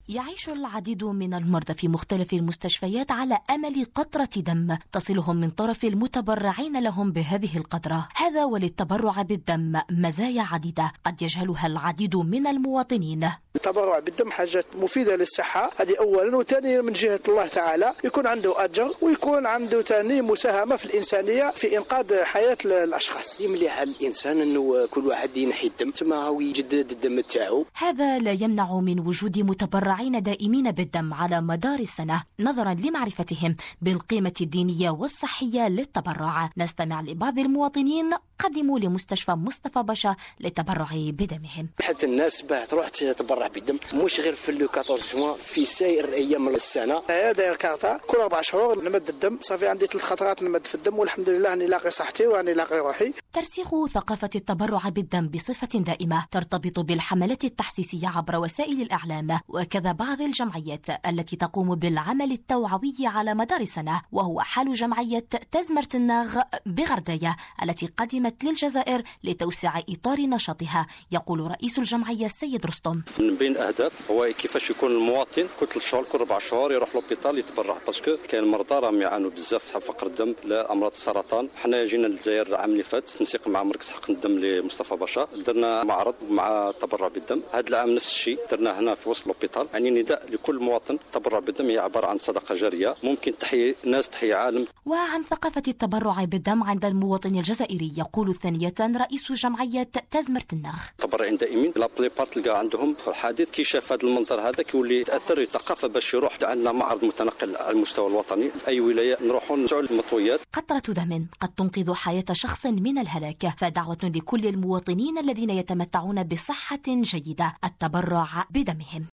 يعيش العديد من المرضى في مختلف المستشفيات على أمل قطرة دم تصلهم من طرف المتبرعين لهم بهذه القطرة. هذا وللتبرع بالدم مزايا عديدة قد يجهلها العديد من المواطنين. التبرع بالدم حاجة مفيدة للصحة، هذه أولا، وثانيا من جهة الله تعالى يكون عنده أجر ويكون عنده ثاني مساهمة في الإنسانية في إنقاذ حياة الأشخاص. مليح على الإنسان أنه كل واحد ينحي الدم ثم هو يجدد الدم تاعو. هذا لا يمنع من وجود متبرعين دائمين بالدم على مدار السنة نظرا لمعرفتهم بالقيمة الدينية والصحية للتبرع. نستمع لبعض المواطنين قدموا لمستشفى مصطفى باشا للتبرع بدمهم. حتى الناس باه تروح تتبرع بالدم مش غير في 14 جوان، في سائر ايام السنه. داير كارتا كل 4 شهور نمد الدم، صافي عندي 3 خطرات نمد في الدم والحمد لله اني لاقي صحتي واني لاقي روحي. ترسيخ ثقافة التبرع بالدم بصفة دائمة ترتبط بالحملات التحسيسية عبر وسائل الإعلام وكذا بعض الجمعيات التي تقوم بالعمل التوعوي على مدار السنة، وهو حال جمعية تزمرت الناغ بغرداية التي قدمت للجزائر لتوسيع إطار نشاطها. يقول رئيس الجمعية السيد رستم: من بين الأهداف هو كيفاش يكون المواطن كل 3 شهور كل 4 شهور يروح لوبيتال يتبرع، باسكو كاين مرضى راهم يعانوا بزاف تاع فقر الدم لأمراض السرطان. حنا جينا للجزائر العام اللي فات تنسيق مع مركز حقن الدم لمصطفى باشا، درنا معرض مع التبرع بالدم. هذا العام نفس الشيء درنا هنا في وسط لوبيتال. يعني نداء لكل مواطن، التبرع بالدم هي عبارة عن صدقة جارية ممكن تحيي ناس تحيي عالم. وعن ثقافة التبرع بالدم عند المواطن الجزائري يقول ثانية رئيس جمعية تزمرت الناغ: متبرعين دائمين لا بليبار تلقى عندهم في الحديث كي شاف هذا المنظر هذا كيولي تاثر الثقافه باش يروح. عندنا معرض متنقل على المستوى الوطني في اي ولايه نروحوا نسعوا المطويات. قطرة دم قد تنقذ حياة شخص من الهلاك، فدعوة لكل المواطنين الذين يتمتعون بصحة جيدة التبرع بدمهم.